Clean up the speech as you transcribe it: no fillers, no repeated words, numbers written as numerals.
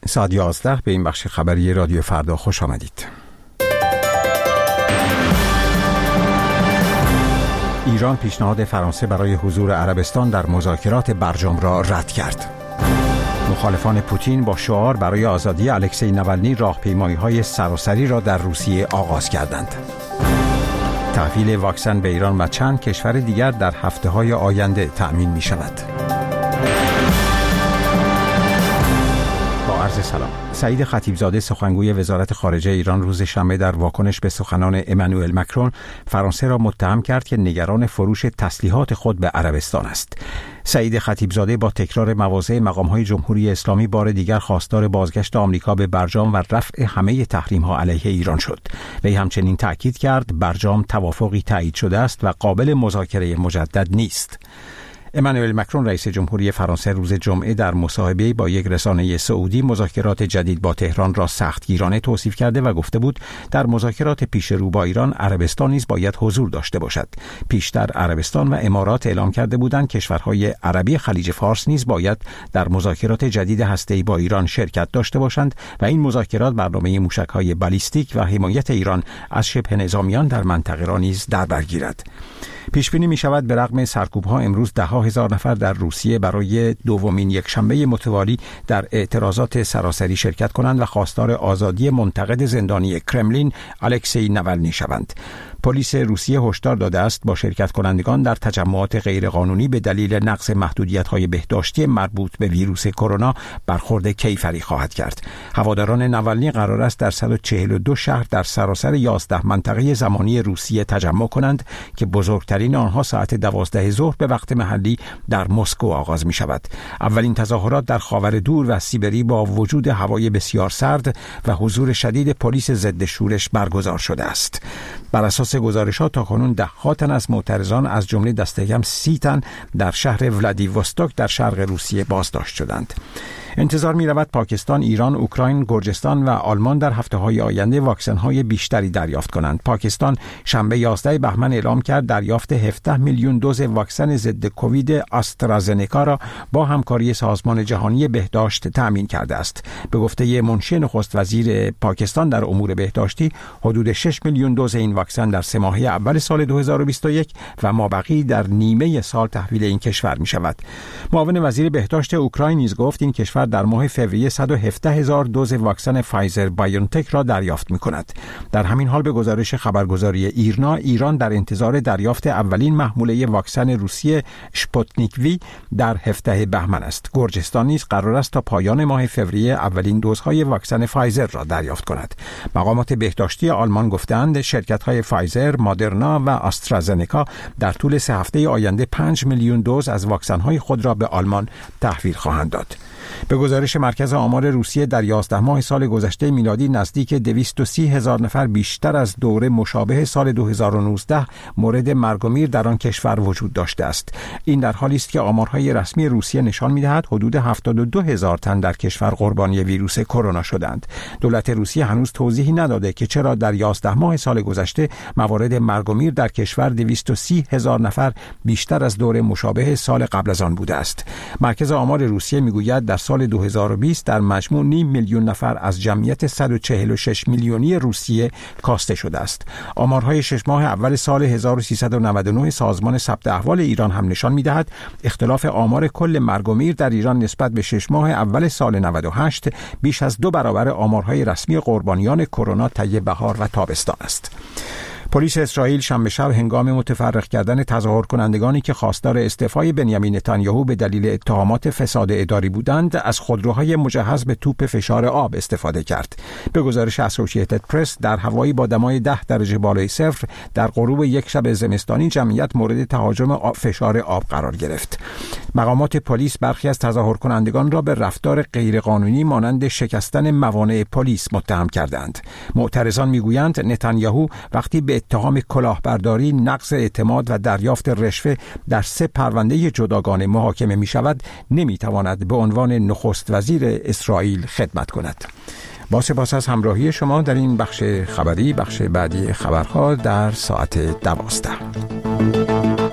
ساعت 11 به این بخش خبری رادیو فردا خوش آمدید. ایران پیشنهاد فرانسه برای حضور عربستان در مذاکرات برجام را رد کرد. مخالفان پوتین با شعار برای آزادی الکسی ناولنی راهپیمایی‌های سراسری را در روسیه آغاز کردند. تحویل واکسن به ایران و چند کشور دیگر در هفته‌های آینده تأمین می‌شود. عرض سلام. سعید خطیبزاده سخنگوی وزارت خارجه ایران روز شنبه در واکنش به سخنان امانوئل مکرون فرانسه را متهم کرد که نگران فروش تسلیحات خود به عربستان است. سعید خطیبزاده با تکرار مواضع مقام‌های جمهوری اسلامی بار دیگر خواستار بازگشت آمریکا به برجام و رفع همه تحریم‌ها علیه ایران شد. وی همچنین تأکید کرد برجام توافقی تایید شده است و قابل مذاکره مجدد نیست. امانوئل مکرون رئیس جمهوری فرانسه روز جمعه در مصاحبه با یک رسانه سعودی مذاکرات جدید با تهران را سختگیرانه توصیف کرده و گفته بود در مذاکرات پیش رو با ایران عربستان نیز باید حضور داشته باشد. پیشتر عربستان و امارات اعلام کرده بودند کشورهای عربی خلیج فارس نیز باید در مذاکرات جدید هسته‌ای با ایران شرکت داشته باشند و این مذاکرات برنامه موشک‌های بالیستیک و حمایت ایران از شبه نظامیان در منطقه را نیز در بر گیرد. پیش بینی می شود به رغم سرکوب‌ها امروز ده‌ها هزار نفر در روسیه برای دومین یکشنبه متوالی در اعتراضات سراسری شرکت کنند و خواستار آزادی منتقد زندانی کرملین الکسی ناولنی شوند. پلیس روسیه هشدار داده است با شرکت کنندگان در تجمعات غیرقانونی به دلیل نقض محدودیت‌های بهداشتی مربوط به ویروس کرونا برخورد کیفری خواهد کرد. هواداران ناولنی قرار است در 142 شهر در سراسر 11 منطقه زمانی روسیه تجمع کنند که بزرگترین آنها ساعت 12 ظهر به وقت محلی در مسکو آغاز می شود. اولین تظاهرات در خاور دور و سیبری با وجود هوای بسیار سرد و حضور شدید پلیس ضد شورش برگزار شده است. بر اساس گزارشات تاکنون ده‌ها تن از معترضان از جمله دستکم 30 تن در شهر ولادیوستوک در شرق روسیه بازداشت شدند. انتظار می رود پاکستان، ایران، اوکراین، گرجستان و آلمان در هفته‌های آینده واکسن‌های بیشتری دریافت کنند. پاکستان شنبه 11 بهمن اعلام کرد دریافت 17 میلیون دوز واکسن ضد کووید آسترازنکا را با همکاری سازمان جهانی بهداشت تأمین کرده است. به گفته منشی نخست وزیر پاکستان در امور بهداشتی، حدود 6 میلیون دوز این واکسن در 3 ماهه اول سال 2021 و مابقی در نیمه سال تحویل این کشور می شود. معاون وزیر بهداشت اوکراین نیز گفت این کشور در ماه فوریه 117,000 دوز واکسن فایزر بایونتک را دریافت می کند. در همین حال به گزارش خبرگزاری ایرنا، ایران در انتظار دریافت اولین محموله واکسن روسیه اسپوتنیک وی در 17 بهمن است. گرجستان نیز قرار است تا پایان ماه فوریه اولین دوزهای واکسن فایزر را دریافت کند. مقامات بهداشتی آلمان گفتند شرکت‌های فایزر، مادرنا و آسترازنکا در طول 3 هفته آینده 5 میلیون دوز از واکسن‌های خود را به آلمان تحویل خواهند داد. به گزارش مرکز آمار روسیه در 11 ماه سال گذشته میلادی نزدیک 230,000 نفر بیشتر از دوره مشابه سال 2019 مورد مرگ و میر در آن کشور وجود داشته است. این در حالی است که آمارهای رسمی روسیه نشان می‌دهد حدود 72,000 تن در کشور قربانی ویروس کرونا شدند. دولت روسیه هنوز توضیحی نداده که چرا در 11 ماه سال گذشته موارد مرگ و میر در کشور 230,000 نفر بیشتر از دوره مشابه سال قبل از آن بوده است. مرکز آمار روسیه میگوید در سال 2020 در مجموع 5 میلیون نفر از جمعیت 146 میلیونی روسیه کاسته شده است. آمارهای 6 ماه اول سال 1399 سازمان ثبت احوال ایران هم نشان می‌دهد اختلاف آمار کل مرگ و میر در ایران نسبت به 6 ماه اول سال 98 بیش از 2 برابر آمارهای رسمی قربانیان کرونا طی بهار و تابستان است. پلیس اسرائیل شنبه شب هنگام متفرق کردن تظاهر کنندگانی که خواستار استعفای بنیامین نتانیاهو به دلیل اتهامات فساد اداری بودند از خودروهای مجهز به توپ فشار آب استفاده کرد. به گزارش اسوسییتد پرس در هوایی با دمای 10 درجه بالای صفر در غروب یک شب زمستانی جمعیت مورد تهاجم فشار آب قرار گرفت. مقامات پلیس برخی از تظاهر کنندگان را به رفتار غیرقانونی مانند شکستن موانع پلیس متهم کردند. معترضان میگویند نتانیاهو وقتی به اتهام کلاهبرداری، نقض اعتماد و دریافت رشوه در 3 پرونده جداگانه محاکمه می شود، نمی تواند به عنوان نخست وزیر اسرائیل خدمت کند. با سپاس از همراهی شما در این بخش خبری، بخش بعدی خبرها در ساعت 12.